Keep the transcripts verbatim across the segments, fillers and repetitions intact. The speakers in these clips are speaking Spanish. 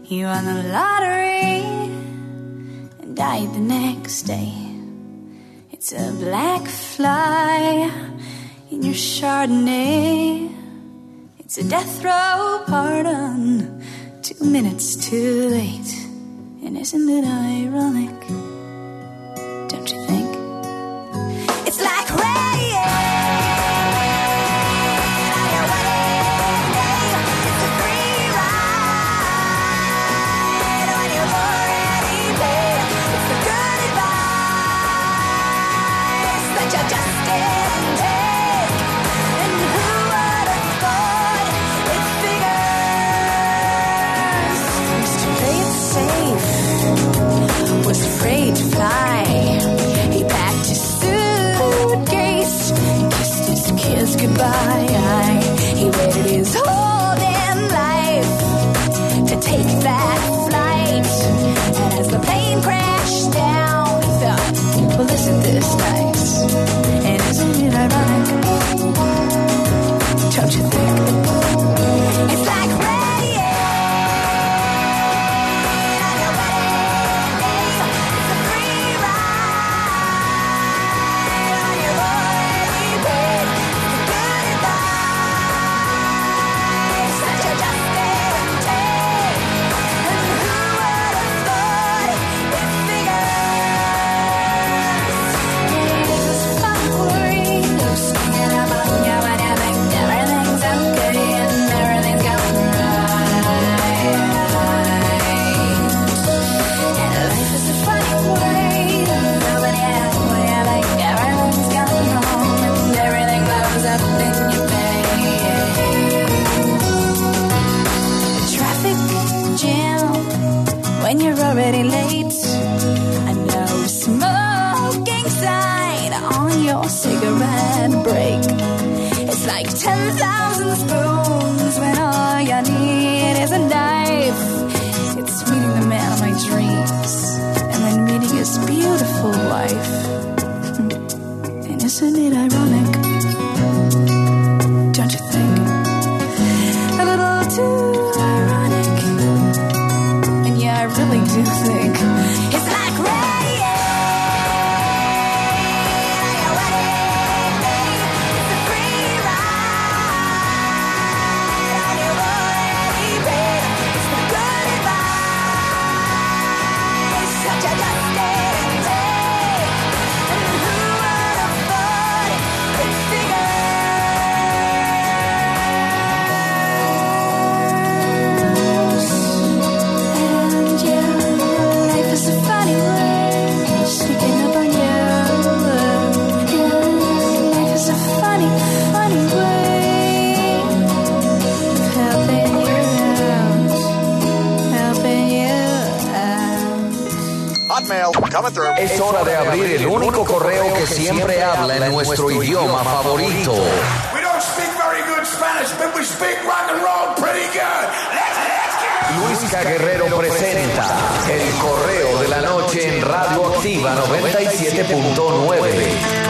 You won the lottery and died the next day. It's a black fly in your Chardonnay. It's a death row pardon, two minutes too late. And isn't it ironic? Don't you think? It's like rain on your wedding day. It's a free ride when you've already paid. It's the good advice that you just didn't take. And who would have thought it figures? Used to play it safe, was afraid to fly. He packed his suitcase, kissed his kids goodbye. He waited his whole damn life to take that flight. And as the plane crashed down, he thought, well, isn't this nice? And isn't it ironic? Don't you think? It's like rain. When you're already late, a no smoking sign on your cigarette break. It's like ten thousand spoons when all you need is a knife. It's meeting the man of my dreams and then meeting his beautiful wife. And isn't it ironic? Don't you think? A little too ironic. I really do think it's like rain on your wedding day. It's a free ride on your already paid. It's the good advice that you just didn't take. And who would have thought it figures? It's a funny way, sneaking up on you. Yeah, life is a funny, funny way of helping you out, helping you out. Hotmail, coming through. Es hora de abrir el único correo que siempre habla en nuestro idioma favorito. We don't speak very good Spanish, but we speak rock and roll pretty good. Let's, let's get it. Luisca Guerrero presenta El Correo de la Noche en Radio Activa noventa y siete punto nueve.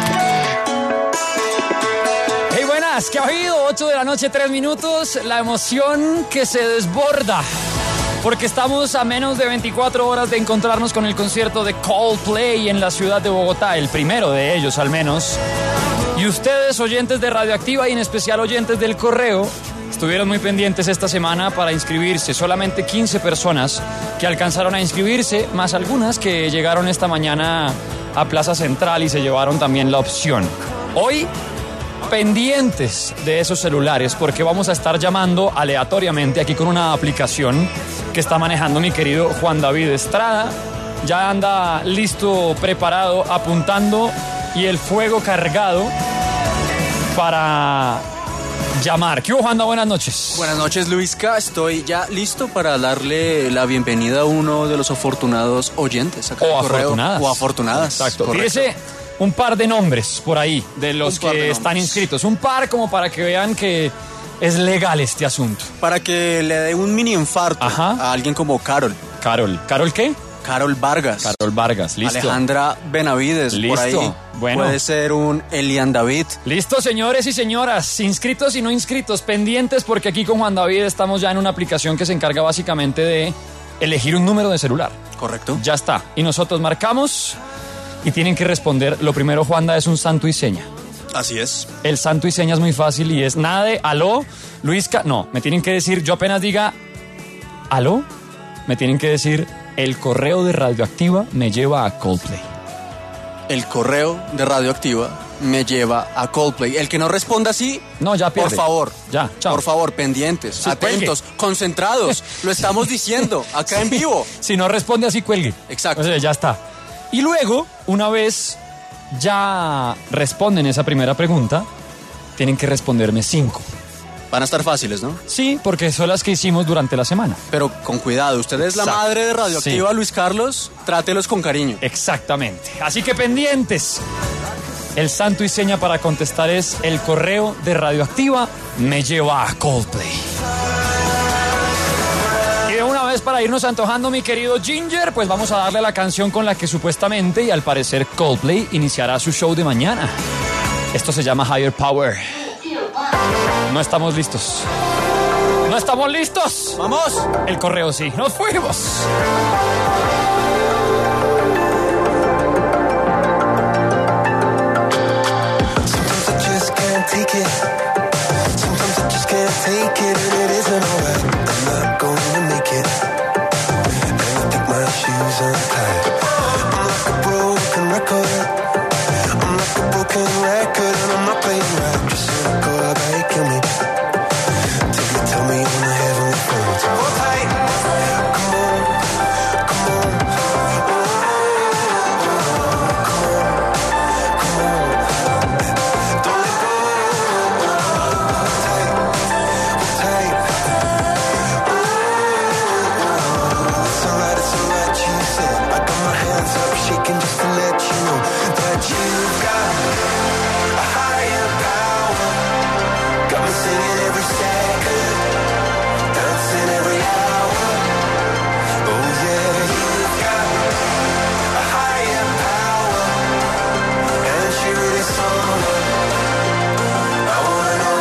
Hey, buenas, ¿qué ha habido? ocho de la noche, tres minutos. La emoción que se desborda. Porque estamos a menos de veinticuatro horas de encontrarnos con el concierto de Coldplay en la ciudad de Bogotá, el primero de ellos al menos. Y ustedes, oyentes de Radioactiva y en especial oyentes del Correo, estuvieron muy pendientes esta semana para inscribirse. Solamente quince personas que alcanzaron a inscribirse, más algunas que llegaron esta mañana a Plaza Central y se llevaron también la opción. Hoy, pendientes de esos celulares, porque vamos a estar llamando aleatoriamente aquí con una aplicación que está manejando mi querido Juan David Estrada. Ya anda listo, preparado, apuntando y el fuego cargado para llamar. ¿Qué hubo, Juanda? Buenas noches. Buenas noches, Luisca. Estoy ya listo para darle la bienvenida a uno de los afortunados oyentes. Acá o afortunadas. O afortunadas. Exacto. Tírese un par de nombres por ahí de los que están inscritos. Un par como para que vean que es legal este asunto. Para que le dé un mini infarto Ajá. a alguien como Carol. Carol. ¿Carol qué? Carol Vargas. Carol Vargas, listo. Alejandra Benavides, listo. Por ahí. Bueno. Puede ser un Elian David. Listo, señores y señoras, inscritos y no inscritos, pendientes, porque aquí con Juan David estamos ya en una aplicación que se encarga básicamente de elegir un número de celular. Correcto. Ya está. Y nosotros marcamos y tienen que responder. Lo primero, Juanda, es un santo y seña. Así es. El santo y seña es muy fácil y es nada de aló, Luisca. No, me tienen que decir, yo apenas diga aló, me tienen que decir el correo de Radioactiva me lleva a Coldplay. El correo de Radioactiva me lleva a Coldplay. El que no responda así, no, ya pierde. Por favor, ya, chao. Por favor, pendientes, Sí, atentos, cuelgue. concentrados. Lo estamos diciendo acá en vivo. Si no responde así, cuelgue. Exacto. O sea, ya está. Y luego, una vez ya responden esa primera pregunta, tienen que responderme cinco. Van a estar fáciles, ¿no? Sí, porque son las que hicimos durante la semana. Pero con cuidado, usted es la Exacto. madre de Radioactiva, Sí. Luis Carlos, trátelos con cariño. Exactamente. Así que pendientes. El santo y seña para contestar es el correo de Radioactiva me lleva a Coldplay. Y de una vez para irnos antojando, mi querido Ginger, pues vamos a darle la canción con la que supuestamente y al parecer Coldplay iniciará su show de mañana. Esto se llama Higher Power. No estamos listos. No estamos listos. ¡Vamos! El correo sí. Nos fuimos. Sometimes I just can't take it. Sometimes I just can't take it, and it isn't alright. I'm not gonna make it. And I think my shoes untied. I'm like a broken record. I'm like a broken record, and I'm not playing right. Just circle back, kill me. Till you tell me on the heavenly phone. Hold tight. Come on, come on. Shaking just to let you know that you've got a higher power. Got me singing every second, dancing every hour. Oh yeah, you've got a higher power, and she really someone I wanna know.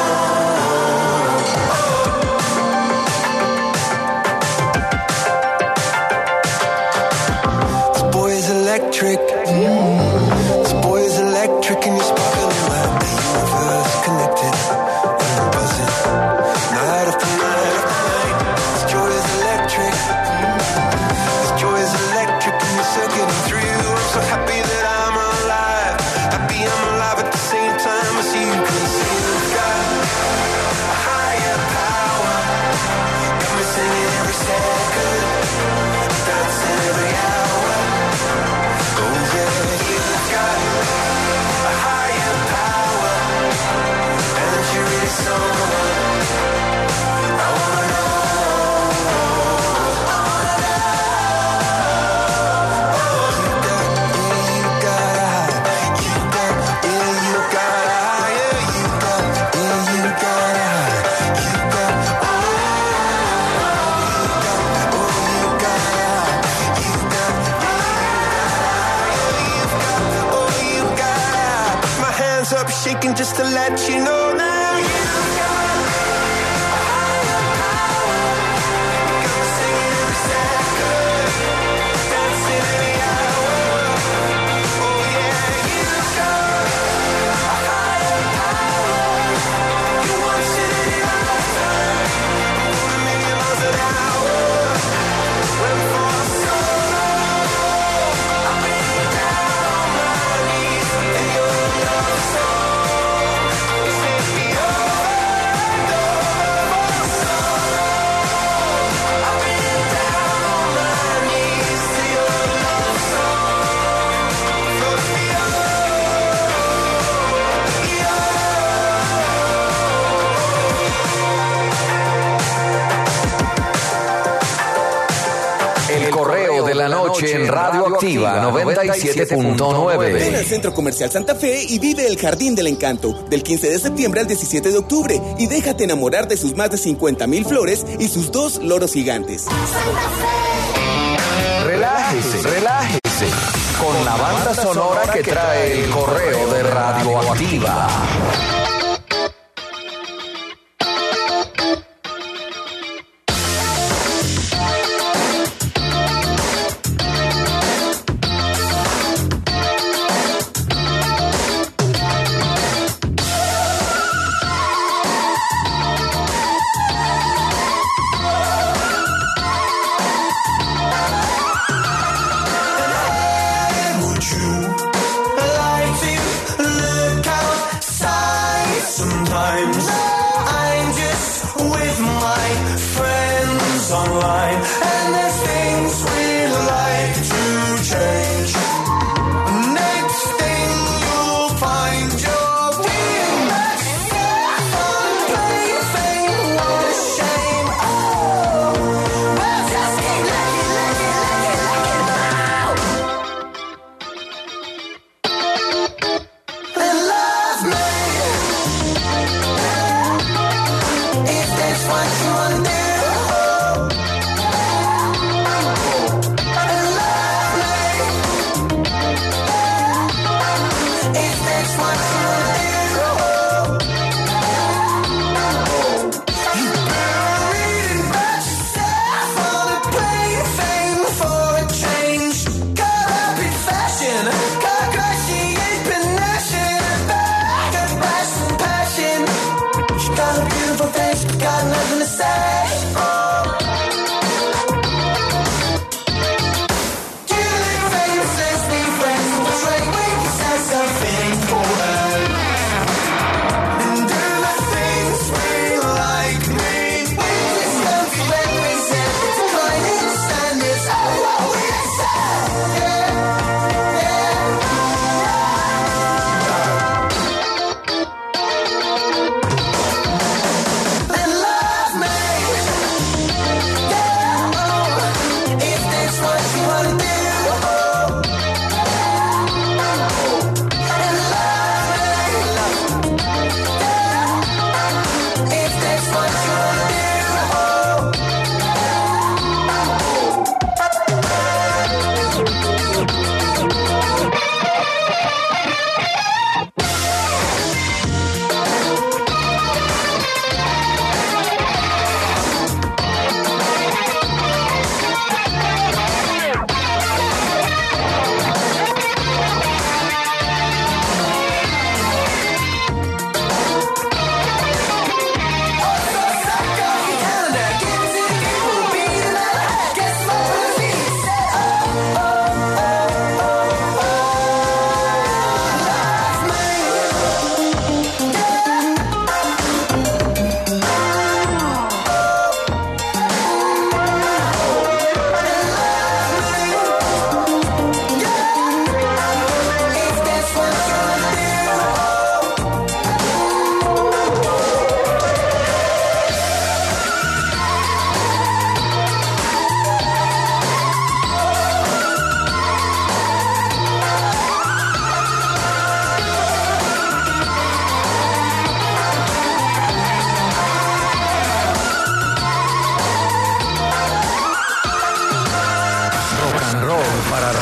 Electric, mm. This boy is electric and you're sparkling like the universe connected. And I'm buzzing, night after night after night. This joy is electric, mm. This joy is electric and you're circling through. I'm so happy that I'm alive, happy I'm alive at the same time as you. 'Cause you've got a higher power, got me singing every second, dancing every hour. Oh yeah, you've got a higher power, and you're really someone I wanna know. You got, yeah, you got a high. You got, yeah, you got a higher. You got, yeah, you got a high. You got, oh, you got, oh, you got a high. You got, hands up shaking just to let you know now you've got a higher power. Got me singing every second, dancing every hour. Oh yeah, you've got a higher power. You want it in your lifetime. I'm gonna make it miles an hour. When for so long I've been down on my knees in your love song. You set me over, for so long I've been down on my knees to your love song. Float me El correo de la noche en Radioactiva noventa y siete punto Ven nueve. al Centro Comercial Santa Fe y vive el Jardín del Encanto del quince de septiembre al diecisiete de octubre y déjate enamorar de sus más de cincuenta mil flores y sus dos loros gigantes. Relájese, relájese con la banda sonora que trae el correo de Radioactiva.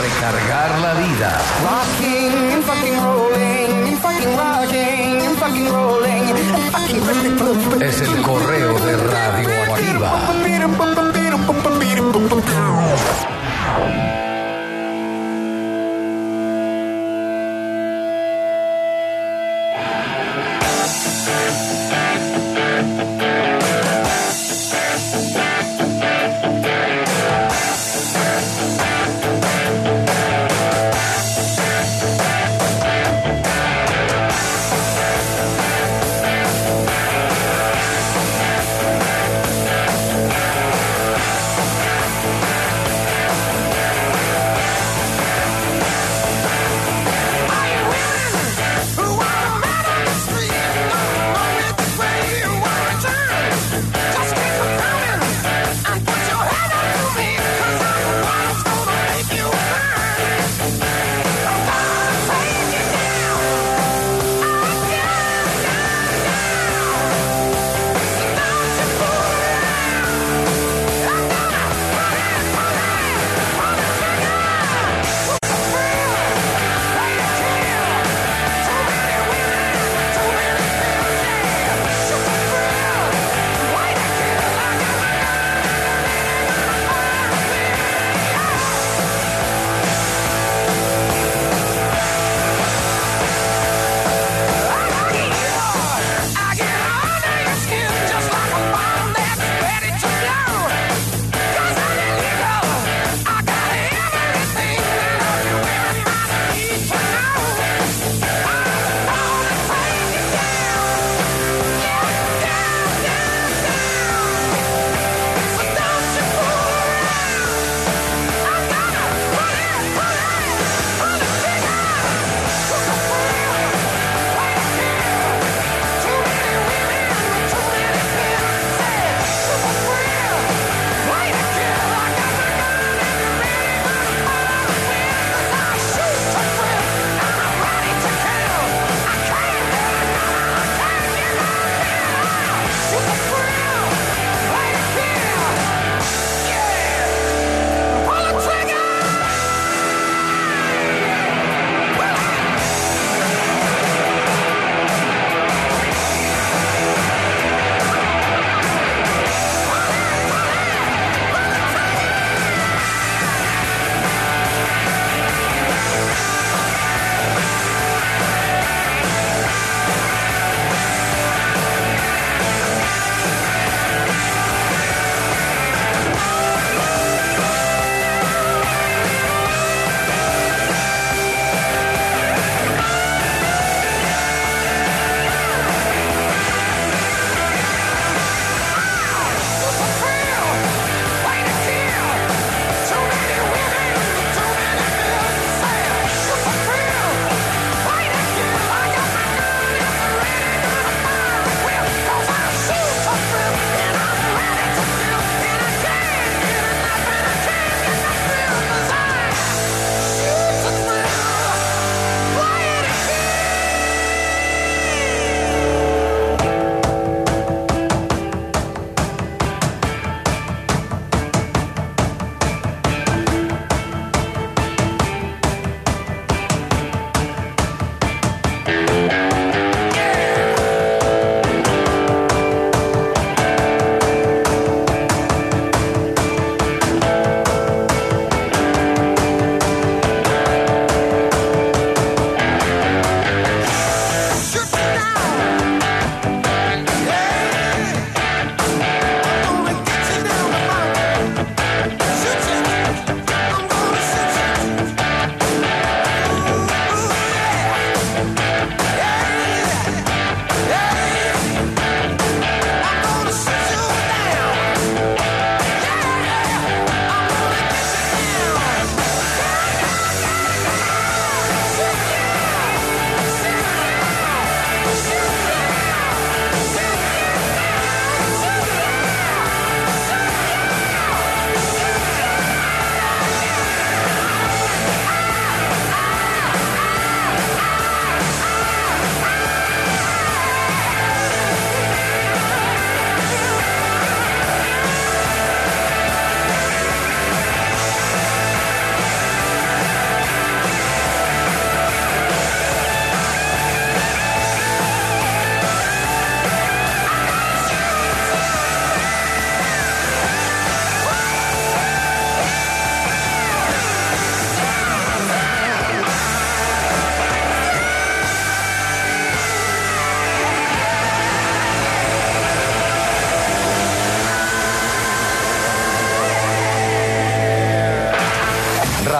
recargar la vida. Rocking and fucking rolling and fucking rocking and fucking rolling and fucking Es el correo de Radioactiva.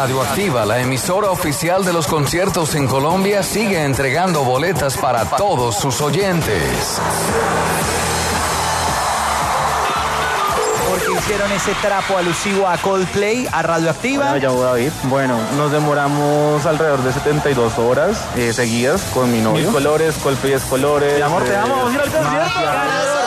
Radioactiva, la emisora oficial de los conciertos en Colombia, sigue entregando boletas para todos sus oyentes. Porque hicieron ese trapo alusivo a Coldplay, a Radioactiva. Me llamo David. Bueno, nos demoramos alrededor de setenta y dos horas eh, seguidas con mi novio. Mil colores, Coldplay es colores. Mi amor, te amo, vamos a ir al concierto.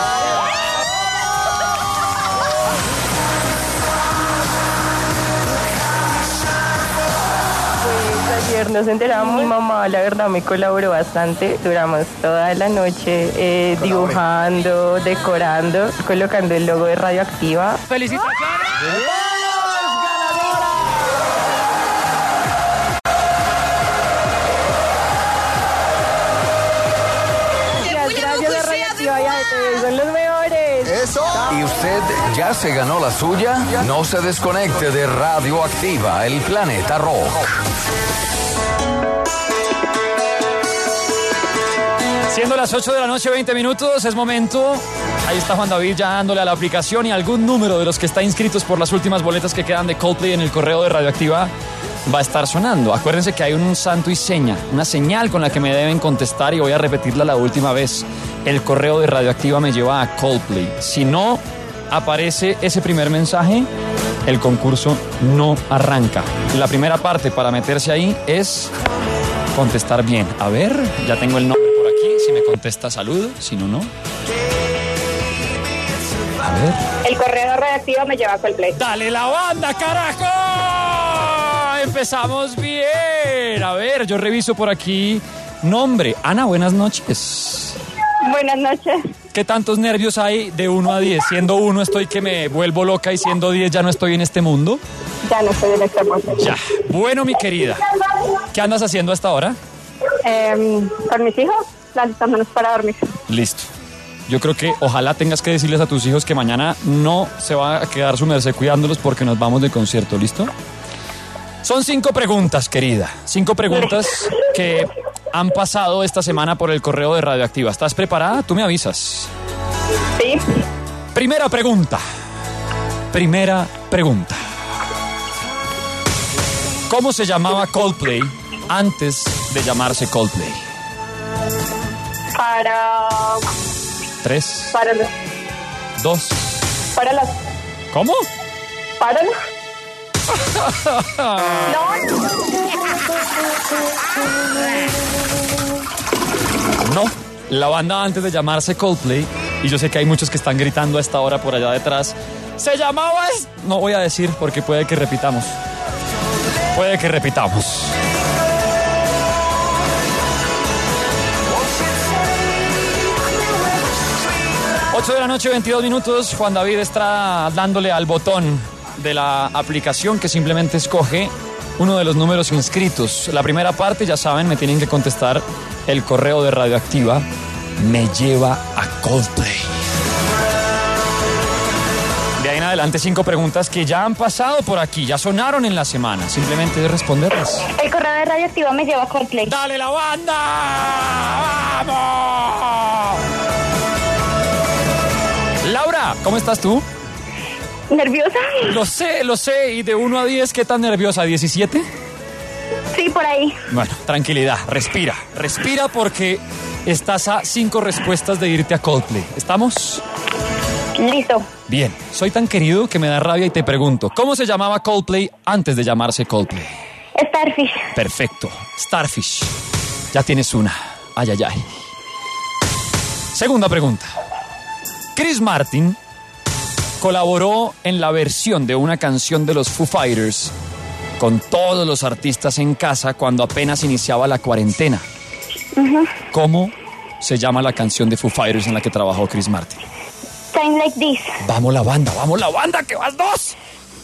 Ayer nos enteramos, mi mamá la verdad me colaboró bastante, duramos toda la noche eh, dibujando, decorando, colocando el logo de Radioactiva. ¡Felicitaciones! Gracias a Radioactiva y a ustedes, son los mejores. ¿Eso? ¿Y usted ya se ganó la suya? No se desconecte de Radioactiva, el planeta rock. Siendo las ocho de la noche, veinte minutos, es momento. Ahí está Juan David ya dándole a la aplicación y algún número de los que está inscritos por las últimas boletas que quedan de Coldplay en el correo de Radioactiva va a estar sonando. Acuérdense que hay un santo y seña, una señal con la que me deben contestar y voy a repetirla la última vez. El correo de Radioactiva me lleva a Coldplay. Si no aparece ese primer mensaje, el concurso no arranca. La primera parte para meterse ahí es contestar bien. A ver, ya tengo el nombre por aquí. Si me contesta, saludo. Si no, no. A ver. El correo de Radioactiva me lleva a Coldplay. ¡Dale la banda, carajo! Empezamos bien. A ver, yo reviso por aquí. Nombre. Ana, buenas noches. Buenas noches. ¿Qué tantos nervios hay de uno a diez? Siendo uno estoy que me vuelvo loca y siendo diez ya no estoy en este mundo. Ya no estoy en este mundo. Ya. Bueno, mi querida. ¿Qué andas haciendo hasta ahora? Eh, con mis hijos, alistándonos para dormir. Listo. Yo creo que ojalá tengas que decirles a tus hijos que mañana no se va a quedar su merced cuidándolos porque nos vamos de concierto, ¿listo? Son cinco preguntas, querida. Cinco preguntas que han pasado esta semana por el correo de Radioactiva. ¿Estás preparada? Tú me avisas. Sí. Primera pregunta. Primera pregunta. ¿Cómo se llamaba Coldplay antes de llamarse Coldplay? Para... Tres. Para los... Dos. Para las... ¿Cómo? Para los... No, la banda antes de llamarse Coldplay, y yo sé que hay muchos que están gritando a esta hora por allá detrás, se llamaba... Es... No voy a decir porque puede que repitamos. Puede que repitamos. ocho de la noche, veintidós minutos. Juan David está dándole al botón de la aplicación que simplemente escoge uno de los números inscritos. La primera parte, ya saben, me tienen que contestar el correo de Radioactiva. Me lleva a Coldplay. De ahí en adelante, cinco preguntas que ya han pasado por aquí, ya sonaron en la semana. Simplemente es responderlas. El correo de Radioactiva me lleva a Coldplay. ¡Dale la banda! ¡Vamos! Laura, ¿cómo estás tú? ¿Nerviosa? Lo sé, lo sé. ¿Y de uno a diez qué tan nerviosa? ¿diecisiete? Sí, por ahí. Bueno, tranquilidad, respira. Respira porque estás a cinco respuestas de irte a Coldplay. ¿Estamos? Listo. Bien, soy tan querido que me da rabia y te pregunto, ¿cómo se llamaba Coldplay antes de llamarse Coldplay? Starfish. Perfecto, Starfish. Ya tienes una. Ay, ay, ay. Segunda pregunta. Chris Martin colaboró en la versión de una canción de los Foo Fighters con todos los artistas en casa cuando apenas iniciaba la cuarentena. Uh-huh. ¿Cómo se llama la canción de Foo Fighters en la que trabajó Chris Martin? Time Like This. Vamos la banda, vamos la banda, que vas dos.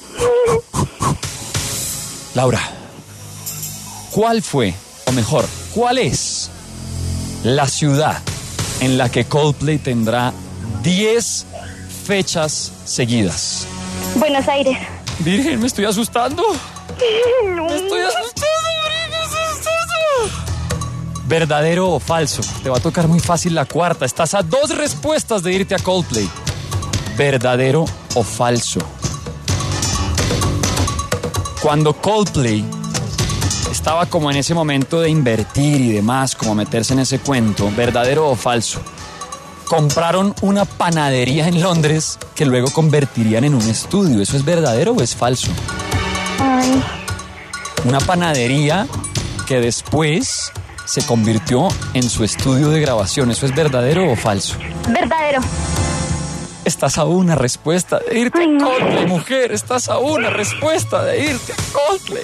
Laura, ¿cuál fue, o mejor, cuál es la ciudad en la que Coldplay tendrá diez fechas seguidas? Buenos Aires. Virgen, me estoy asustando. No. Me estoy asustando, Virgen, asustando. ¿Verdadero o falso? Te va a tocar muy fácil la cuarta. Estás a dos respuestas de irte a Coldplay. ¿Verdadero o falso? Cuando Coldplay estaba como en ese momento de invertir y demás, como meterse en ese cuento, ¿verdadero o falso? Compraron una panadería en Londres que luego convertirían en un estudio. ¿Eso es verdadero o es falso? Ay. Una panadería que después se convirtió en su estudio de grabación. ¿Eso es verdadero o falso? Verdadero. Estás a una respuesta de irte Ay, no. a Coldplay, mujer. Estás a una respuesta de irte a Coldplay.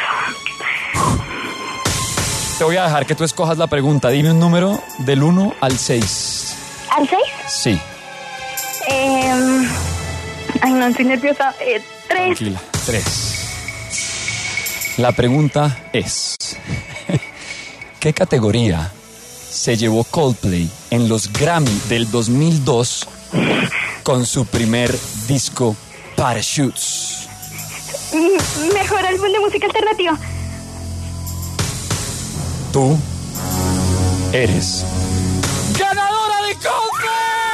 Te voy a dejar que tú escojas la pregunta. Dime un número del uno al seis. ¿Al seis? Sí. Eh, ay, no, estoy nerviosa. Eh, tres. Tranquila, tres. La pregunta es... ¿qué categoría se llevó Coldplay en los Grammy del dos mil dos con su primer disco Parachutes? Mejor álbum de música alternativa. Tú eres ganadora de Coldplay.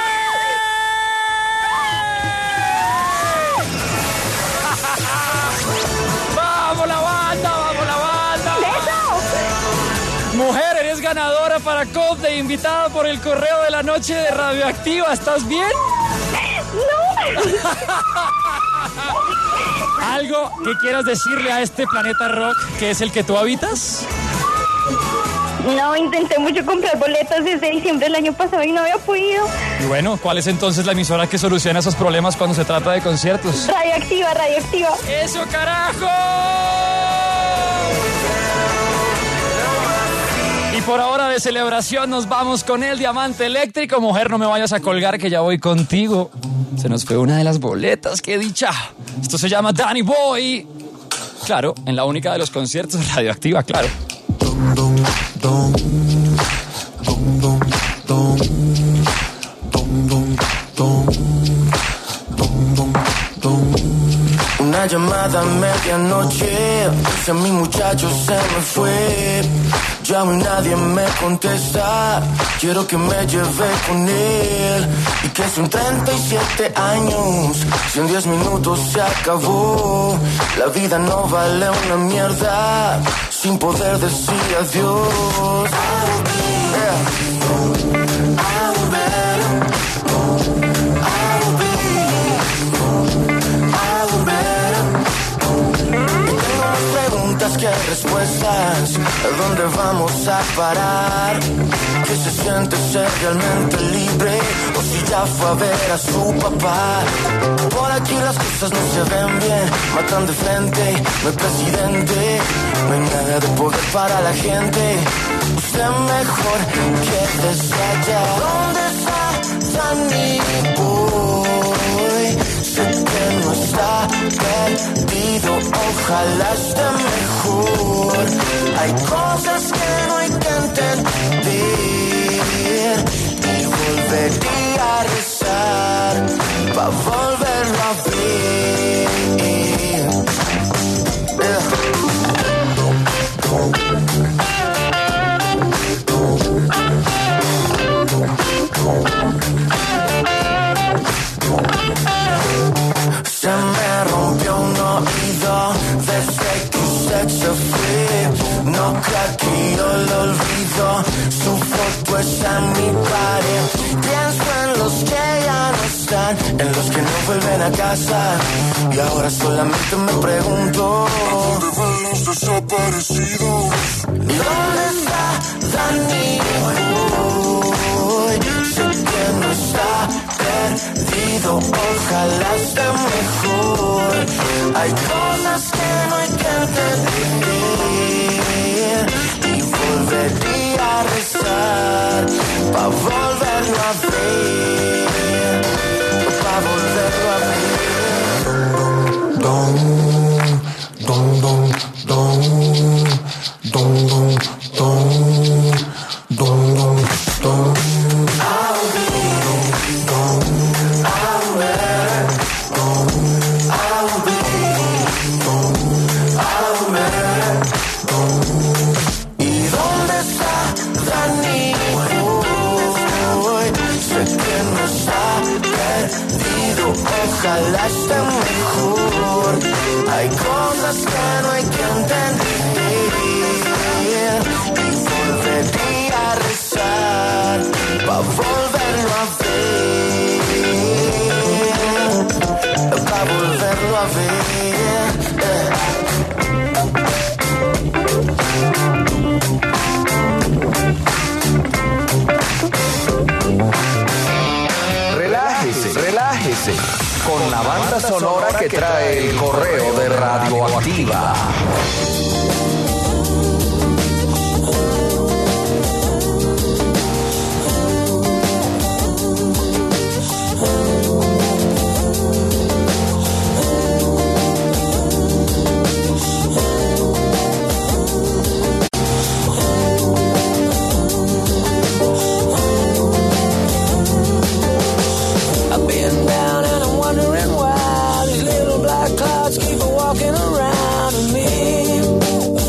¡Vamos la banda! ¡Vamos la banda! ¡Eso! Mujer, eres ganadora para Coldplay, invitada por el correo de la noche de Radioactiva. ¿Estás bien? ¡No! ¿Algo que quieras decirle a este planeta rock que es el que tú habitas? No, intenté mucho comprar boletas desde diciembre del año pasado y no había podido. Y bueno, ¿cuál es entonces la emisora que soluciona esos problemas cuando se trata de conciertos? Radioactiva, Radioactiva. ¡Eso, carajo! Y por ahora de celebración nos vamos con el diamante eléctrico. Mujer, no me vayas a colgar que ya voy contigo. Se nos fue una de las boletas, qué dicha. Esto se llama Danny Boy. Claro, en la única de los conciertos Radioactiva, claro. Una llamada a medianoche, dice mi muchacho se me fue. Llamo y nadie me contesta, quiero que me lleve con él. Y que son treinta y siete años, si en diez minutos se acabó. La vida no vale una mierda, sin poder decir adiós. ¿Qué respuestas? ¿A dónde vamos a parar? ¿Qué se siente ser realmente libre? O si ya fue a ver a su papá. Por aquí las cosas no se ven bien, matan de frente, no hay presidente, no hay nada de poder para la gente. Usted mejor quédese allá. ¿Dónde está Danny Boy? Sé que no está perdido, ojalá esté mejor. Hay cosas que no hay que entender y volvería a rezar para volverlo a ver. Se me rompió un oído desde que usted se fue. No creo que yo lo olvido, su foto está en mi pared. Pienso en los que ya no están, en los que no vuelven a casa. Y ahora solamente me pregunto, ¿dónde van los desaparecidos? ¿Y dónde está Danny Boy? Sé que no está perdido, ojalá esté mejor. Hay cosas que no hay que entender y volvería a rezar para volverlo a ver, para volverlo a ver. Don, don, don, don, don, don, don, don, don, don. Ojalá esté mejor. Hay cosas que no hay que entender y volvería a rezar pa' volverlo a ver, pa' volverlo a ver. Relájese, relájese. Con la banda sonora que trae el correo de Radioactiva. Keep walking around me.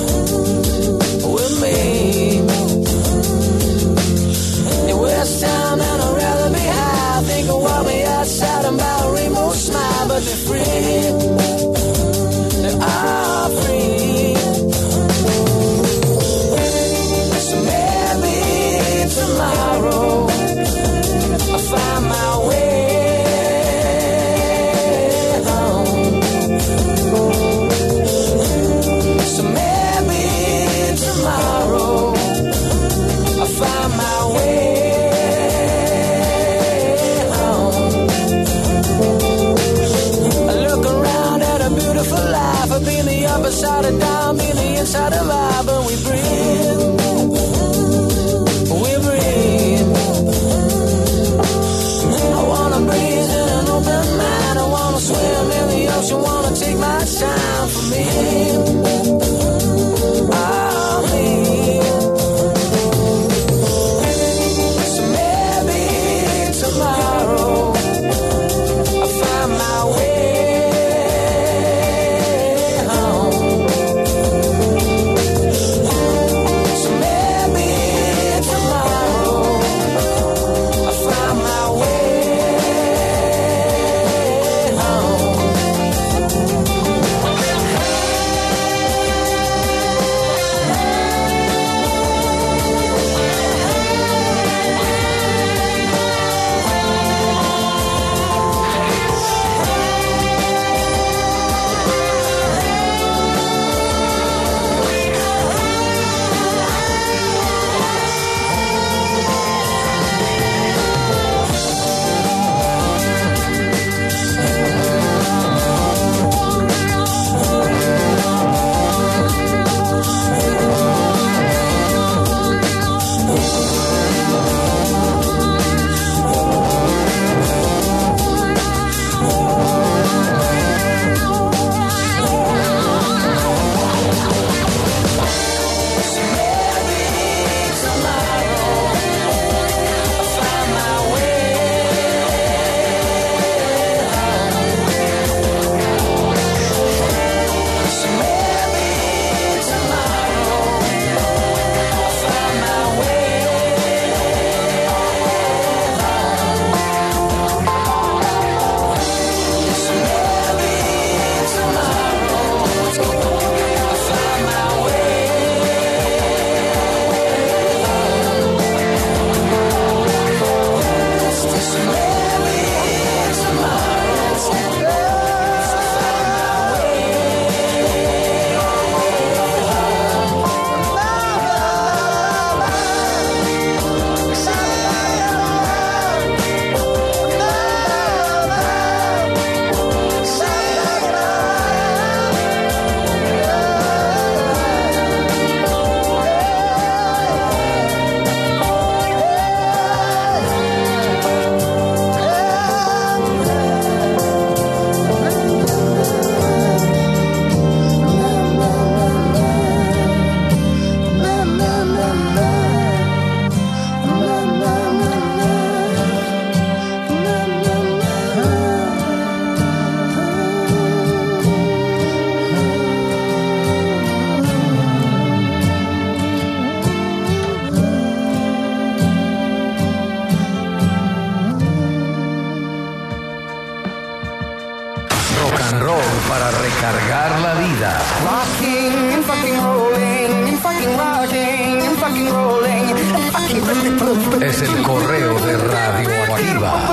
recargar la vida. Rocking and fucking rolling and fucking rocking and fucking rolling and fucking... Es el correo de Radioactiva.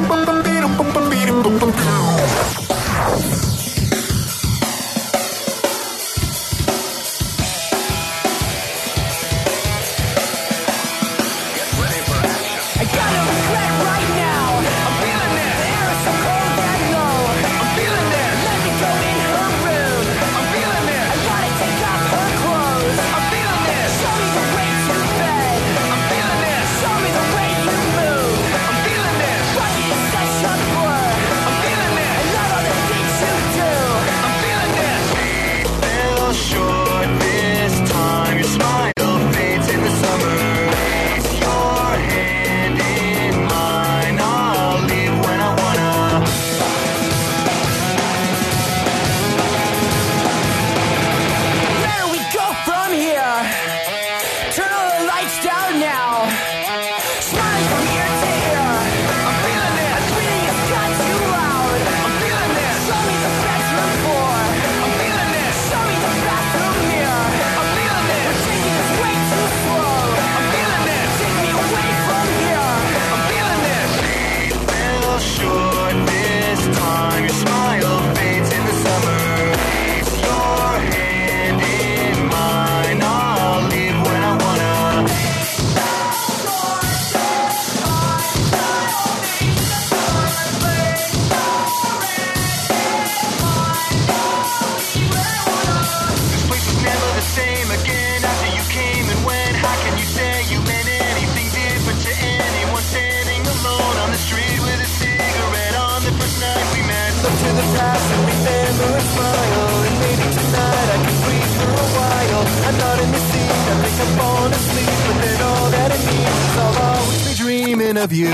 Of you.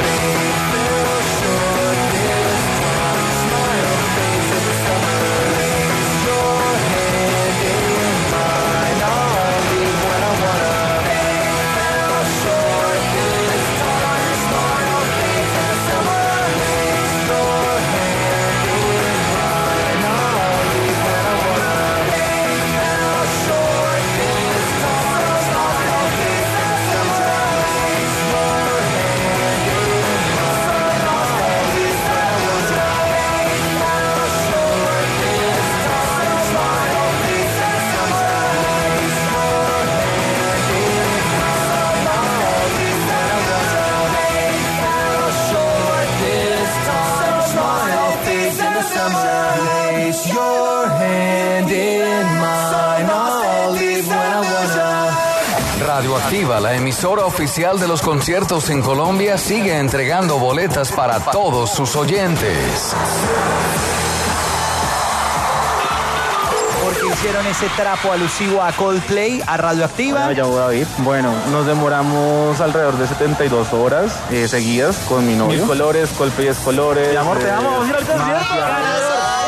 Radioactiva, la emisora oficial de los conciertos en Colombia, sigue entregando boletas para todos sus oyentes. Porque hicieron ese trapo alusivo a Coldplay, a Radioactiva. Bueno, ya voy a ir. Bueno, nos demoramos alrededor de setenta y dos horas eh, seguidas con mi novio. Mil colores, Coldplay es colores. Mi amor, te amo, vamos a ir al concierto.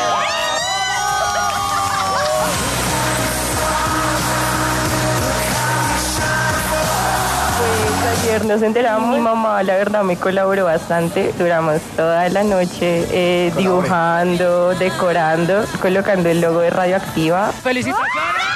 Ayer nos enteramos, mi mamá la verdad me colaboró bastante, duramos toda la noche eh, dibujando, decorando, colocando el logo de Radioactiva. ¡Felicitaciones!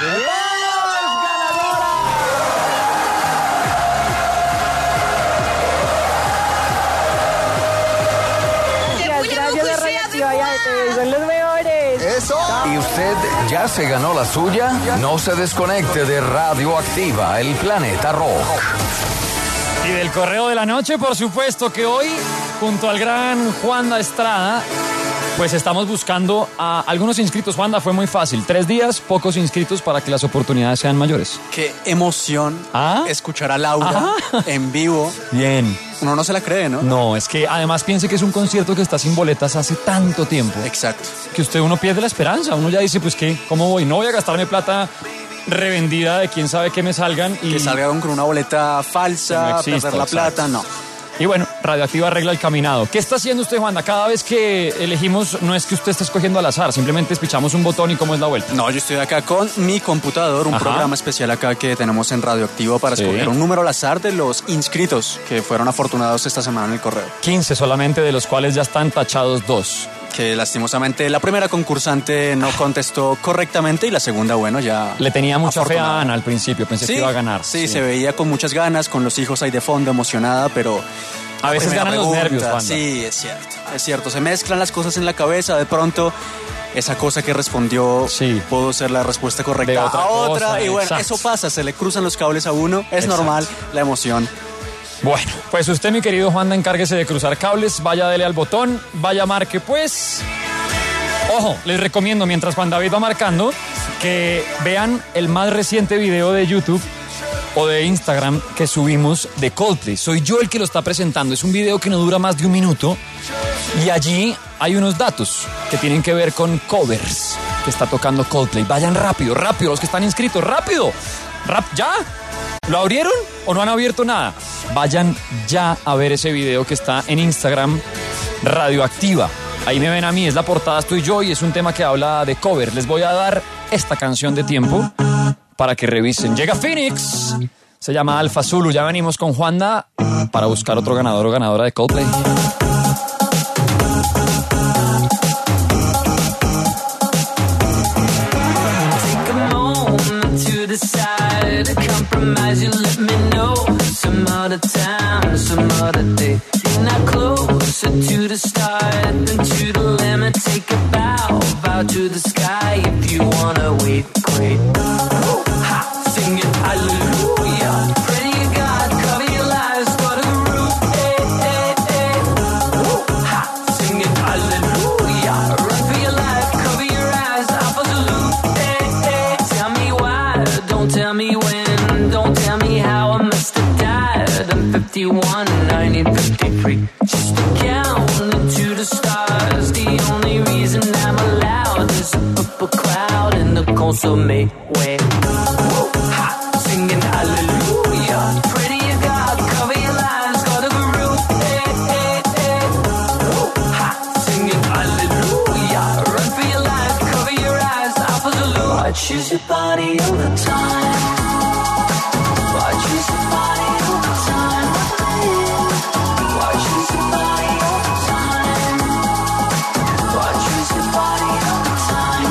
Gracias a Radioactiva, ya son los mejores. ¡Eso! ¿Y usted ya se ganó la suya? No se desconecte de Radioactiva, el planeta rock. Y del correo de la noche, por supuesto que hoy, junto al gran Juanda Estrada, pues estamos buscando a algunos inscritos. Juanda, fue muy fácil. Tres días, pocos inscritos para que las oportunidades sean mayores. Qué emoción ¿Ah? escuchar a Laura ¿Ah? en vivo. Bien. Uno no se la cree, ¿no? No, es que además piense que es un concierto que está sin boletas hace tanto tiempo. Exacto. Que usted uno pierde la esperanza. Uno ya dice, pues qué, ¿cómo voy? No voy a gastarme plata revendida de quién sabe que me salgan. Y que salgan con una boleta falsa, no existe, perder la exacto. plata, no. Y bueno, Radioactiva arregla el caminado. ¿Qué está haciendo usted, Juanda? Cada vez que elegimos, no es que usted esté escogiendo al azar, simplemente espichamos un botón y cómo es la vuelta. No, yo estoy acá con mi computador, un Ajá. programa especial acá que tenemos en Radioactiva para sí. escoger un número al azar de los inscritos que fueron afortunados esta semana en el correo. quince solamente, de los cuales ya están tachados dos. que lastimosamente la primera concursante no contestó correctamente y la segunda, bueno, ya... Le tenía mucha fe a Ana al principio, pensé sí, que iba a ganar. Sí, sí, se veía con muchas ganas, con los hijos ahí de fondo, emocionada, pero... A veces ganan pregunta, los nervios, Wanda. Sí, es cierto, es cierto. Se mezclan las cosas en la cabeza, de pronto esa cosa que respondió sí. pudo ser la respuesta correcta otra a otra. Cosa, y bueno, exacto. eso pasa, se le cruzan los cables a uno, es exacto. normal la emoción. Bueno, pues usted, mi querido Juanda, encárguese de cruzar cables, vaya, dele al botón, vaya, marque pues. Ojo, les recomiendo, mientras Juan David va marcando, que vean el más reciente video de YouTube o de Instagram que subimos de Coldplay. Soy yo el que lo está presentando. Es un video que no dura más de un minuto y allí hay unos datos que tienen que ver con covers que está tocando Coldplay. Vayan rápido, rápido, los que están inscritos, rápido. Rap, ¿ya? ¿Lo abrieron o no han abierto nada? Vayan ya a ver ese video que está en Instagram, Radioactiva. Ahí me ven a mí, es la portada, estoy yo y es un tema que habla de cover. Les voy a dar esta canción de tiempo para que revisen. Llega Phoenix, se llama Alfa Zulu. Ya venimos con Juanda para buscar otro ganador o ganadora de Coldplay. Take a moment to decide, compromise, you let me know. Some other time, some other day. You're not closer to the start than to the limit. Take a bow, bow to the sky. If you wanna wait, great. Singing hallelujah, pray to God, cover your lives, go to the roof, eh, eh, eh. Ha, singing hallelujah, run for your life, cover your eyes, Alpha Zulu, eh, eh. Tell me why, don't tell me when, don't tell me how I must have died. I'm fifty-one, nineteen fifty-three, just a count into the stars. The only reason I'm allowed is to up a cloud in the consomme way. Singing hallelujah, pray to your God, cover your lives, go to the roof, eh, eh, eh. Ha, singing hallelujah, run for your life, cover your eyes, Alpha Zulu. I choose your body all the time. I choose your body all the time. I choose your body all the time. I choose your body all the time.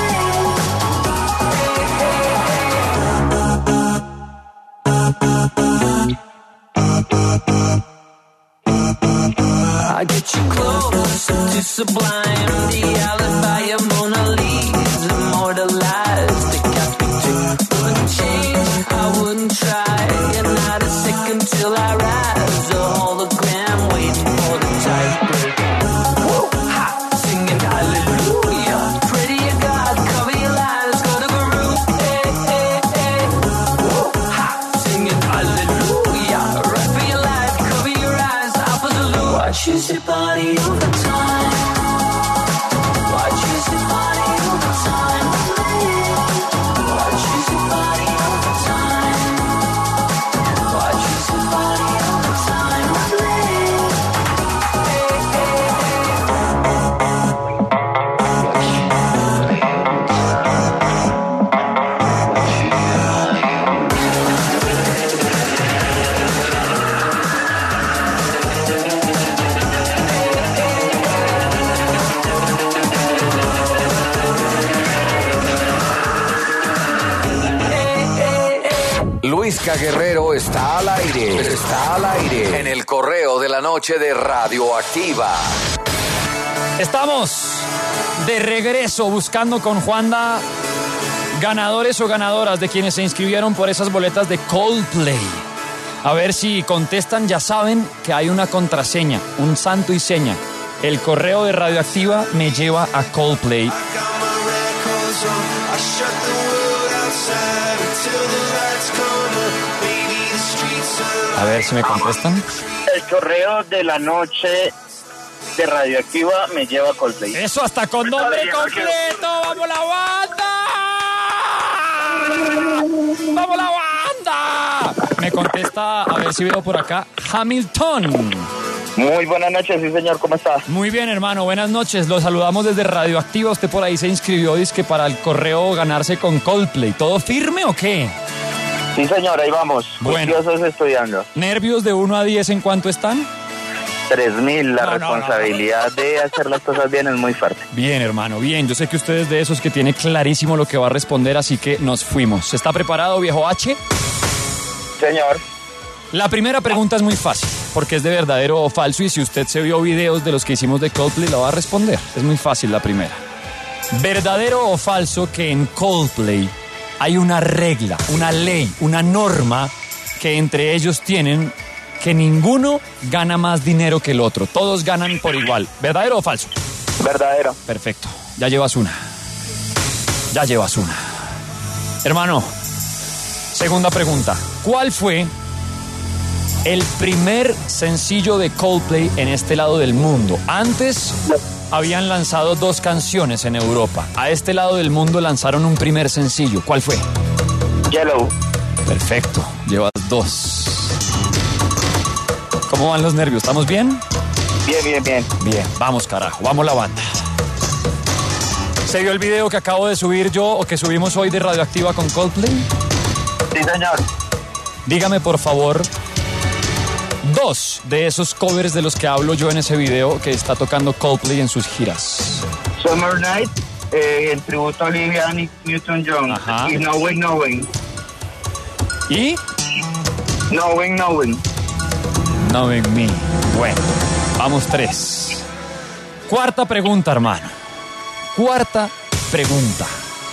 I get you closer to sublime. The alibi of Mona Lisa, immortalized. The capital wouldn't change, I wouldn't try. And not a second till I rise. A hologram waiting for the tiebreak. Ha, singing hallelujah. Pray to your God, cover your lives, go to the roof. Eh, eh, eh. Ha, singing hallelujah. Run for your life, cover your eyes, Alpha Zulu. I choose your body all the time. I choose your body all the time. I choose your body all the time. I choose your body all the time. Hey, Luisca Guerrero está al aire. Está al aire en el correo de la noche de Radioactiva. Estamos de regreso buscando con Juanda ganadores o ganadoras de quienes se inscribieron por esas boletas de Coldplay. A ver si contestan, ya saben que hay una contraseña, un santo y seña. El correo de Radioactiva me lleva a Coldplay. A ver si me contestan. El correo de la noche de Radioactiva me lleva a Coldplay. Eso, hasta con nombre completo. ¡Vamos la banda! ¡Vamos la banda! Me contesta, a ver si veo por acá, Hamilton. Muy buenas noches, sí señor, ¿cómo está? Muy bien, hermano, buenas noches. Lo saludamos desde Radioactiva. Usted por ahí se inscribió, dice que para el correo ganarse con Coldplay. ¿Todo firme o qué? Sí señor, ahí vamos. Bueno. Juiciosos estudiando. ¿Nervios de uno a diez en cuánto están? tres mil. La No, no, responsabilidad no. de hacer las cosas bien es muy fuerte. Bien, hermano, bien. Yo sé que usted es de esos que tiene clarísimo lo que va a responder, así que nos fuimos. ¿Está preparado, viejo H? Señor. La primera pregunta es muy fácil, porque es de verdadero o falso, y si usted se vio videos de los que hicimos de Coldplay, la va a responder. Es muy fácil la primera. ¿Verdadero o falso que en Coldplay hay una regla, una ley, una norma que entre ellos tienen, que ninguno gana más dinero que el otro? Todos ganan por igual. ¿Verdadero o falso? Verdadero. Perfecto. Ya llevas una. Ya llevas una. Hermano, segunda pregunta. ¿Cuál fue el primer sencillo de Coldplay en este lado del mundo? Antes habían lanzado dos canciones en Europa. A este lado del mundo lanzaron un primer sencillo. ¿Cuál fue? Yellow. Perfecto. Llevas dos. ¿Cómo van los nervios? ¿Estamos bien? Bien, bien, bien. Bien. Vamos, carajo. Vamos la banda. ¿Se vio el video que acabo de subir yo o que subimos hoy de Radioactiva con Coldplay? Sí, señor. Dígame, por favor, dos de esos covers de los que hablo yo en ese video que está tocando Coldplay en sus giras. Summer Night, eh, el tributo a Olivia Newton-John. Ajá. Y Knowing, Knowing. ¿Y? Knowing, Knowing. Knowing Me. Bueno, vamos tres. Cuarta pregunta, hermano. Cuarta pregunta.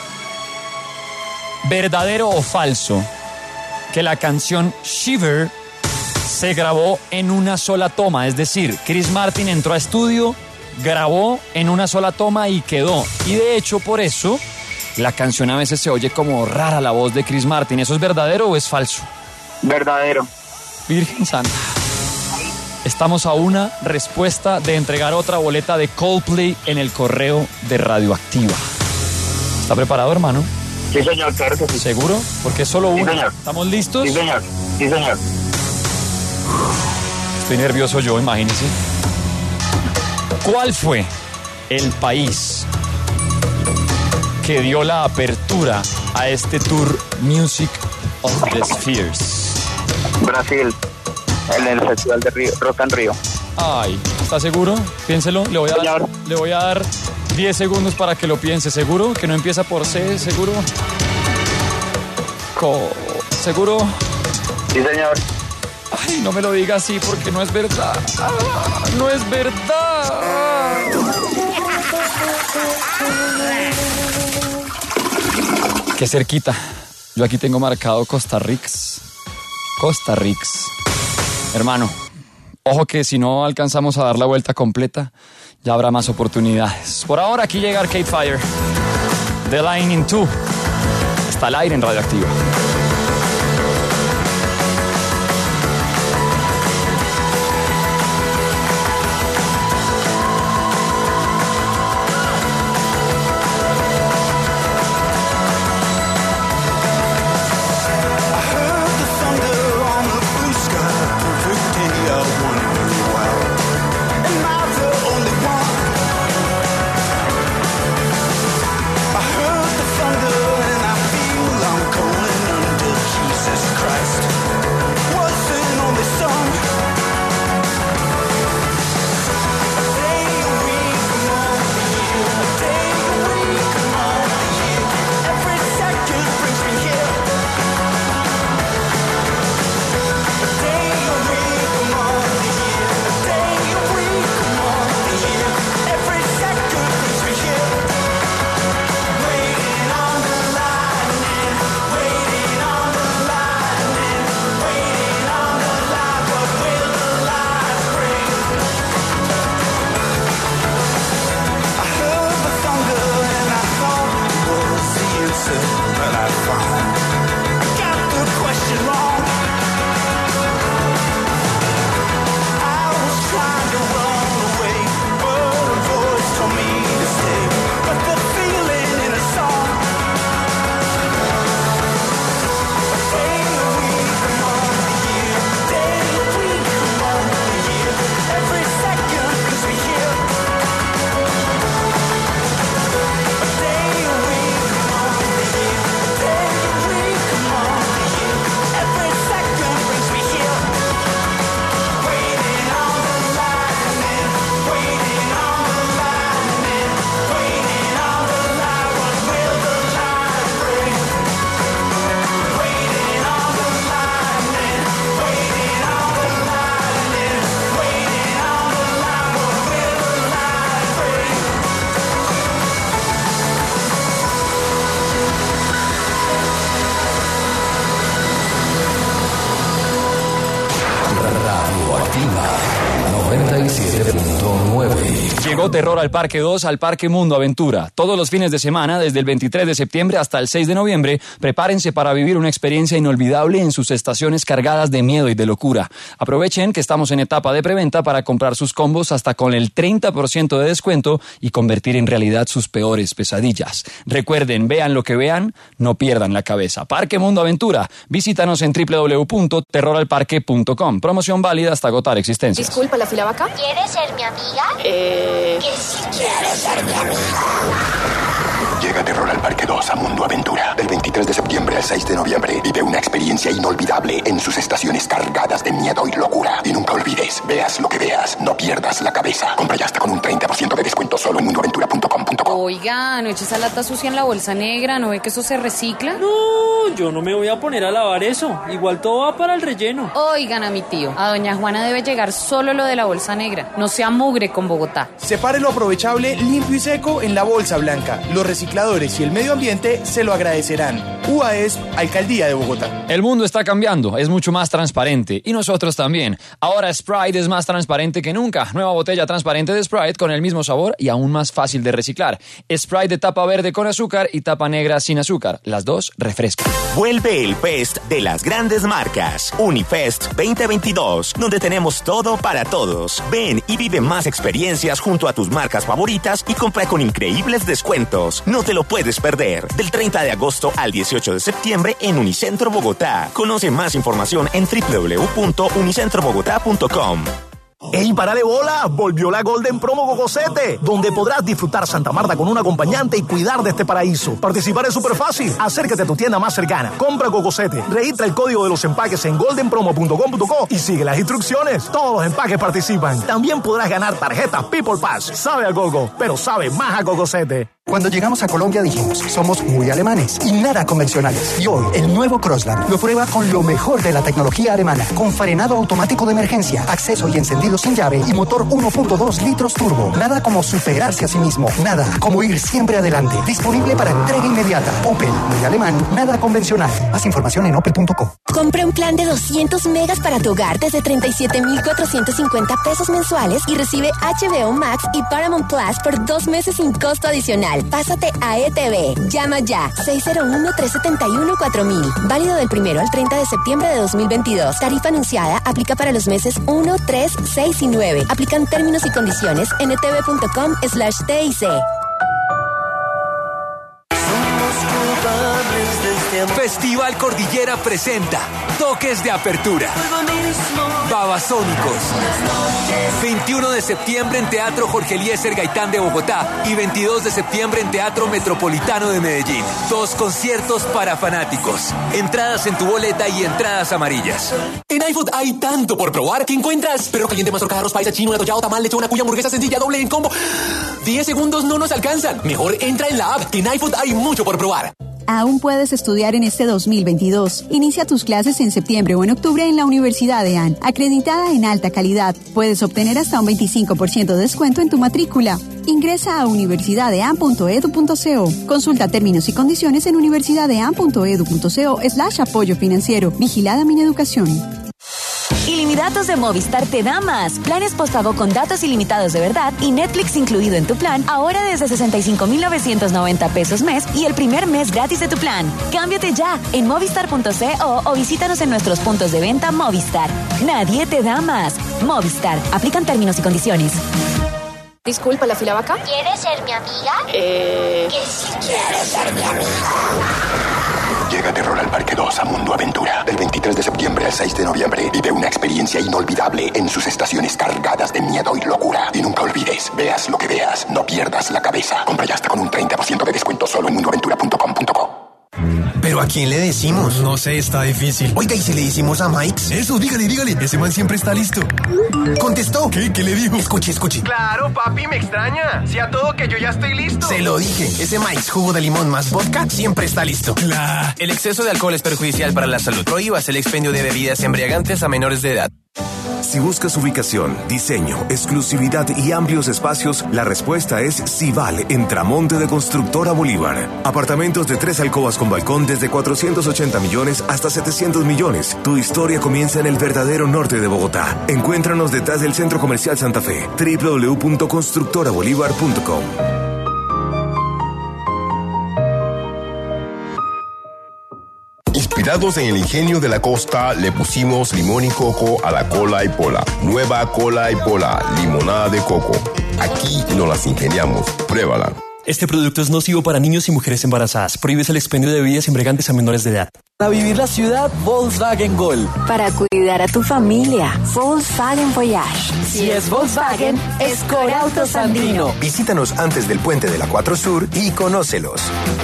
¿Verdadero o falso que la canción Shiver se grabó en una sola toma? Es decir, Chris Martin entró a estudio, grabó en una sola toma y quedó. Y de hecho, por eso, la canción a veces se oye como rara la voz de Chris Martin. ¿Eso es verdadero o es falso? Verdadero. Virgen Santa. Estamos a una respuesta de entregar otra boleta de Coldplay en el correo de Radioactiva. ¿Está preparado, hermano? Sí, señor, claro que sí. ¿Seguro? Porque es solo Sí, una. señor. ¿Estamos listos? Sí, señor. Sí, señor. Estoy nervioso yo, imagínense. ¿Cuál fue el país que dio la apertura a este tour Music of the Spheres? Brasil. En el Festival de Río, Rock and Rio. Ay, ¿está seguro? Piénselo. Le voy a dar, le voy a dar diez segundos para que lo piense. ¿Seguro? ¿Que no empieza por C? ¿Seguro? Co- ¿Seguro? Sí, señor. Ay, no me lo diga así porque no es verdad. Ah, no es verdad. Qué cerquita. Yo aquí tengo marcado Costa Rica. Costa Rica. Hermano, ojo que si no alcanzamos a dar la vuelta completa, ya habrá más oportunidades. Por ahora aquí llega Arcade Fire. The Line in Two. Está al aire en Radioactiva. I heard the thunder and I feel I'm going under. Radioactiva noventa y siete punto nueve. Llegó Terror al Parque dos al Parque Mundo Aventura. Todos los fines de semana, desde el veintitrés de septiembre hasta el seis de noviembre, prepárense para vivir una experiencia inolvidable en sus estaciones cargadas de miedo y de locura. Aprovechen que estamos en etapa de preventa para comprar sus combos hasta con el treinta por ciento de descuento y convertir en realidad sus peores pesadillas. Recuerden, vean lo que vean, no pierdan la cabeza. Parque Mundo Aventura. Visítanos en doble u doble u doble u punto terror al parque punto com. Promoción válida hasta agotar existencias. Disculpa, ¿la fila va acá? ¿Quieres ser mi amiga? Eh... Que si quieres ser mi amiga. Llega Terror al Parque dos a Mundo Aventura. Del veintitrés de septiembre al seis de noviembre. Vive una experiencia inolvidable en sus estaciones cargadas de miedo y locura. Y nunca olvides, veas lo que veas, no pierdas la cabeza. Compra ya hasta con un treinta por ciento de descuento solo en mundo aventura punto com punto co. Oiga, ¿no eche esa lata sucia en la bolsa negra? ¿No ve que eso se recicla? No, yo no me voy a poner a lavar eso. Igual todo va para el relleno. Oigan a mi tío, a doña Juana debe llegar solo lo de la bolsa negra. No sea mugre con Bogotá. Separe lo aprovechable, limpio y seco en la bolsa blanca. Los recicladores y el medio ambiente se lo agradecerán. U A E S P, Alcaldía de Bogotá. El mundo está cambiando, es mucho más transparente y nosotros también. Ahora Sprite es más transparente que nunca. Nueva botella transparente de Sprite con el mismo sabor y aún más fácil de reciclar. Sprite de tapa verde con azúcar y tapa negra sin azúcar. Las dos refrescan. Vuelve el Fest de las grandes marcas. Unifest veinte veintidós, donde tenemos todo para todos. Ven y vive más experiencias junto a tus marcas favoritas y compra con increíbles descuentos. No te lo puedes perder. Del treinta de agosto al dieciocho de septiembre en Unicentro Bogotá. Conoce más información en doble u doble u doble u punto unicentro bogotá punto com. ¡Ey, párale bola! Volvió la Golden Promo Gogosete, donde podrás disfrutar Santa Marta con un acompañante y cuidar de este paraíso. Participar es súper fácil. Acércate a tu tienda más cercana, compra Gogosete, registra el código de los empaques en golden promo punto com punto co y sigue las instrucciones. Todos los empaques participan. También podrás ganar tarjetas People Pass. Sabe a gogo, pero sabe más a Gogosete. Cuando llegamos a Colombia dijimos, somos muy alemanes y nada convencionales. Y hoy, el nuevo Crossland lo prueba con lo mejor de la tecnología alemana, con frenado automático de emergencia, acceso y encendido sin llave y motor uno punto dos litros turbo. Nada como superarse a sí mismo, nada como ir siempre adelante. Disponible para entrega inmediata. Opel, muy alemán, nada convencional. Más información en opel punto co. Compra un plan de doscientos megas para tu hogar desde treinta y siete mil cuatrocientos cincuenta pesos mensuales y recibe H B O Max y Paramount Plus por dos meses sin costo adicional. Pásate a E T V. Llama ya. seis cero uno, tres siete uno, cuatro mil. Válido del primero al treinta de septiembre de dos mil veintidós. Tarifa anunciada aplica para los meses uno, tres, seis y nueve. Aplican términos y condiciones en etv punto com slash T I C. Festival Cordillera presenta Toques de Apertura. Babasónicos. veintiuno de septiembre en Teatro Jorge Eliezer Gaitán de Bogotá y veintidós de septiembre en Teatro Metropolitano de Medellín. Dos conciertos para fanáticos. Entradas en tu boleta y entradas amarillas. En iFood hay tanto por probar que encuentras perro caliente, mazorca, arroz paisa, chino, atollado, tamal, lechón, cuya, hamburguesa sencilla, doble en combo. diez segundos no nos alcanzan. Mejor entra en la app, que en iFood hay mucho por probar. Aún puedes estudiar en este dos mil veintidós. Inicia tus clases en septiembre o en octubre en la Universidad de A N, acreditada en alta calidad. Puedes obtener hasta un veinticinco por ciento de descuento en tu matrícula. Ingresa a universidad de a n punto edu punto co. Consulta términos y condiciones en universidad de a n punto edu punto co slash apoyo financiero. Vigilada Mineducación. Ilimitados de Movistar te da más. Planes postpago con datos ilimitados de verdad y Netflix incluido en tu plan, ahora desde sesenta y cinco mil novecientos noventa pesos mes y el primer mes gratis de tu plan. Cámbiate ya en movistar punto co o visítanos en nuestros puntos de venta Movistar. Nadie te da más. Movistar. Aplican términos y condiciones. Disculpa, ¿la fila va acá? ¿Quieres ser mi amiga? Eh... Que si quieres ser mi amiga. Llega Terror al Parque dos a Mundo Aventura. Del veintitrés de septiembre al seis de noviembre. Vive una experiencia inolvidable en sus estaciones cargadas de miedo y locura. Y nunca olvides, veas lo que veas, no pierdas la cabeza. Compra ya hasta con un treinta por ciento de descuento solo en mundo aventura punto com punto co. ¿Pero a quién le decimos? No sé, está difícil. Oiga, ¿y si le decimos a Mike? Eso, dígale, dígale. Ese man siempre está listo. ¿Contestó? ¿Qué? ¿Qué le dijo? Escuche, escuche. Claro, papi, me extraña. Si a todo que yo ya estoy listo. Se lo dije. Ese Mike's jugo de limón más vodka siempre está listo. Claro. El exceso de alcohol es perjudicial para la salud. Prohíbas el expendio de bebidas embriagantes a menores de edad. Si buscas ubicación, diseño, exclusividad y amplios espacios, la respuesta es Cival en Tramonte de Constructora Bolívar. Apartamentos de tres alcobas con balcón desde cuatrocientos ochenta millones hasta setecientos millones. Tu historia comienza en el verdadero norte de Bogotá. Encuéntranos detrás del Centro Comercial Santa Fe. doble u doble u doble u punto constructora bolívar punto com. Inspirados en el ingenio de la costa, le pusimos limón y coco a la cola y pola. Nueva cola y pola, limonada de coco. Aquí nos las ingeniamos. Pruébala. Este producto es nocivo para niños y mujeres embarazadas. Prohíbes el expendio de bebidas embriagantes a menores de edad. Para vivir la ciudad, Volkswagen Gol. Para cuidar a tu familia, Volkswagen Voyage. Si es Volkswagen, es Corauto Sandino. Visítanos antes del puente de la cuatro Sur y conócelos.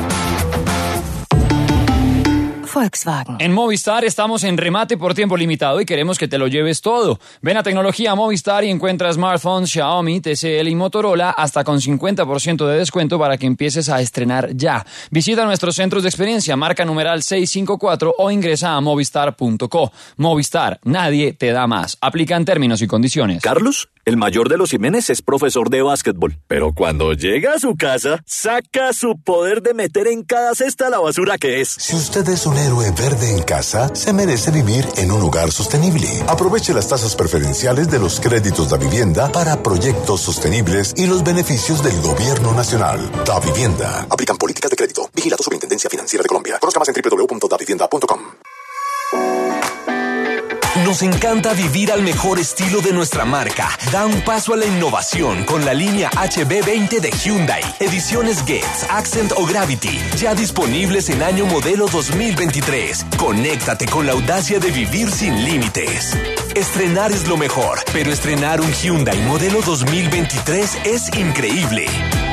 Volkswagen. En Movistar estamos en remate por tiempo limitado y queremos que te lo lleves todo. Ven a Tecnología Movistar y encuentra smartphones Xiaomi, T C L y Motorola hasta con cincuenta por ciento de descuento para que empieces a estrenar ya. Visita nuestros centros de experiencia, marca numeral seiscientos cincuenta y cuatro o ingresa a movistar punto co. Movistar, nadie te da más. Aplican términos y condiciones. Carlos, el mayor de los Jiménez, es profesor de básquetbol, pero cuando llega a su casa, saca su poder de meter en cada cesta la basura que es. Si usted es un héroe verde en casa, se merece vivir en un hogar sostenible. Aproveche las tasas preferenciales de los créditos de vivienda para proyectos sostenibles y los beneficios del Gobierno Nacional. Da Vivienda. Aplican políticas de crédito. Vigilado Superintendencia Financiera de Colombia. Conozca más en doble u doble u doble u punto da vivienda punto com. Nos encanta vivir al mejor estilo de nuestra marca. Da un paso a la innovación con la línea H B veinte de Hyundai. Ediciones Getz, Accent o Gravity. Ya disponibles en año modelo dos mil veintitrés. Conéctate con la audacia de vivir sin límites. Estrenar es lo mejor, pero estrenar un Hyundai modelo dos mil veintitrés es increíble.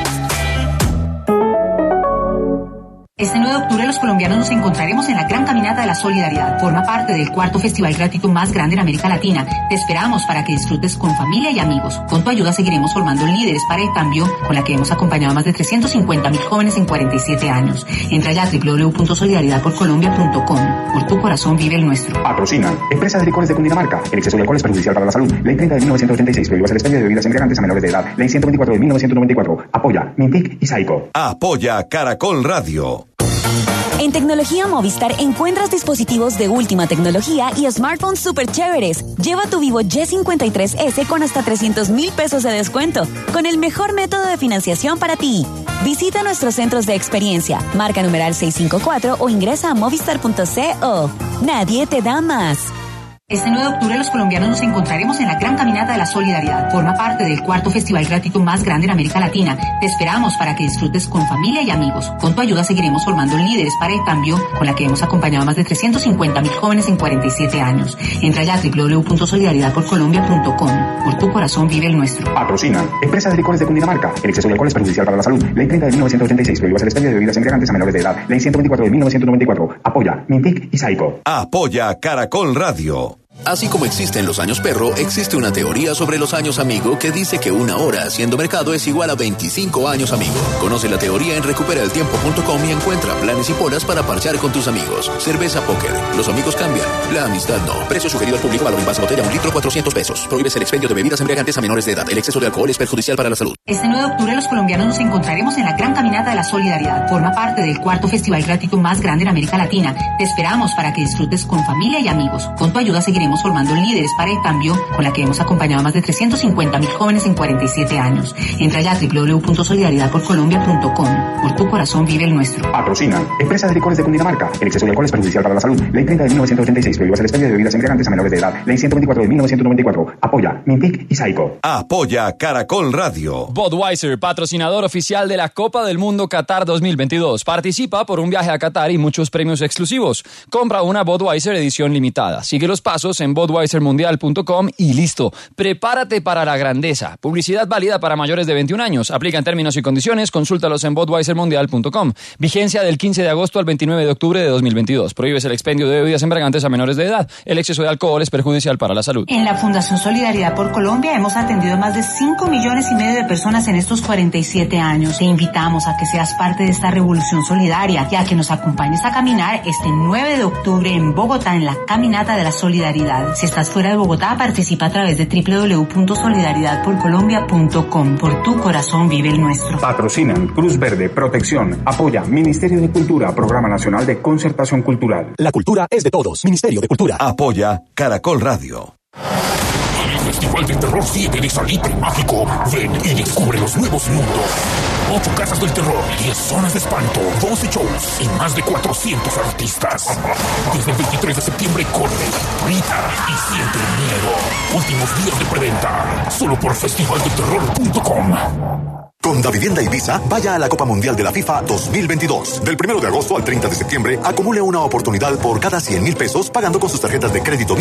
Este nueve de octubre los colombianos nos encontraremos en la Gran Caminata de la Solidaridad. Forma parte del cuarto festival gratuito más grande en América Latina. Te esperamos para que disfrutes con familia y amigos. Con tu ayuda seguiremos formando líderes para el cambio, con la que hemos acompañado a más de trescientos cincuenta mil jóvenes en cuarenta y siete años. Entra ya a doble u doble u doble u punto solidaridad por colombia punto com. Por tu corazón vive el nuestro. Patrocinan Empresa de Licores de Cundinamarca. El exceso de alcohol es perjudicial para la salud. Ley treinta de mil novecientos ochenta y seis. Prohíbe el expendio de bebidas embriagantes a menores de edad. Ley ciento veinticuatro de mil novecientos noventa y cuatro. Apoya Mintic y Saico. Apoya Caracol Radio. En Tecnología Movistar encuentras dispositivos de última tecnología y smartphones súper chéveres. Lleva tu Vivo Y cincuenta y tres ese con hasta trescientos mil pesos de descuento, con el mejor método de financiación para ti. Visita nuestros centros de experiencia, marca numeral seiscientos cincuenta y cuatro o ingresa a movistar punto co. Nadie te da más. Este nueve de octubre los colombianos nos encontraremos en la Gran Caminata de la Solidaridad. Forma parte del cuarto festival gratuito más grande en América Latina. Te esperamos para que disfrutes con familia y amigos. Con tu ayuda seguiremos formando líderes para el cambio, con la que hemos acompañado a más de trescientos cincuenta mil jóvenes en cuarenta y siete años. Entra ya a doble u doble u doble u punto solidaridad por colombia punto com. Por tu corazón vive el nuestro. Patrocinan Empresa de Licores de Cundinamarca. El exceso de alcohol es perjudicial para la salud. Ley treinta de mil novecientos ochenta y seis. Prohíbe el expendio de bebidas embriagantes a menores de edad. Ley ciento veinticuatro de mil novecientos noventa y cuatro. Apoya Mintic y Saico. Apoya Caracol Radio. Así como existen los años perro, existe una teoría sobre los años amigo que dice que una hora haciendo mercado es igual a veinticinco años amigo. Conoce la teoría en recupera el tiempo punto com y encuentra planes y polas para parchar con tus amigos. Cerveza Póker. Los amigos cambian. La amistad no. Precio sugerido al público. Valor en base botella un litro cuatrocientos pesos. Prohíbes el expendio de bebidas embriagantes a menores de edad. El exceso de alcohol es perjudicial para la salud. Este nueve de octubre los colombianos nos encontraremos en la Gran Caminata de la Solidaridad. Forma parte del cuarto festival gratuito más grande en América Latina. Te esperamos para que disfrutes con familia y amigos. Con tu ayuda seguiremos formando líderes para el cambio, con la que hemos acompañado a más de trescientos cincuenta mil jóvenes en cuarenta y siete años. Entra ya a doble u doble u doble u punto solidaridad por colombia punto com. Por tu corazón vive el nuestro. Patrocinan Empresa de Licores de Cundinamarca. El exceso de alcohol es perjudicial para la salud. Ley treinta de mil novecientos ochenta y seis. Prohíbe el expendio de bebidas embriagantes a menores de edad. Ley ciento veinticuatro de mil novecientos noventa y cuatro. Apoya Mintic y Saico. Apoya Caracol Radio. Budweiser, patrocinador oficial de la Copa del Mundo Qatar dos mil veintidós. Participa por un viaje a Qatar y muchos premios exclusivos. Compra una Budweiser edición limitada. Sigue los pasos en budweiser mundial punto com y listo. Prepárate para la grandeza. Publicidad válida para mayores de veintiún años. Aplican términos y condiciones. Consúltalos en budweiser mundial punto com. Vigencia del quince de agosto al veintinueve de octubre de dos mil veintidós. Prohíbes el expendio de bebidas embriagantes a menores de edad. El exceso de alcohol es perjudicial para la salud. En la Fundación Solidaridad por Colombia hemos atendido a más de cinco millones y medio de personas en estos cuarenta y siete años. Te invitamos a que seas parte de esta revolución solidaria y a que nos acompañes a caminar este nueve de octubre en Bogotá en la Caminata de la Solidaridad. oportunidad. Si estás fuera de Bogotá, participa a través de doble u doble u doble u punto solidaridad por colombia punto com. Por tu corazón vive el nuestro. Patrocinan Cruz Verde, Protección, apoya Ministerio de Cultura, Programa Nacional de Concertación Cultural. La cultura es de todos. Ministerio de Cultura. Apoya Caracol Radio. El Festival del Terror siete de Salitre Mágico. Ven y descubre los nuevos mundos. Ocho casas del terror, diez zonas de espanto, doce shows y más de cuatrocientos artistas. Desde el veintitrés de septiembre corre, grita y siente el miedo. Últimos días de preventa, solo por festival del terror punto com. Con Davivienda y Visa, vaya a la Copa Mundial de la FIFA dos mil veintidós. Del primero de agosto al treinta de septiembre, acumule una oportunidad por cada cien mil pesos pagando con sus tarjetas de crédito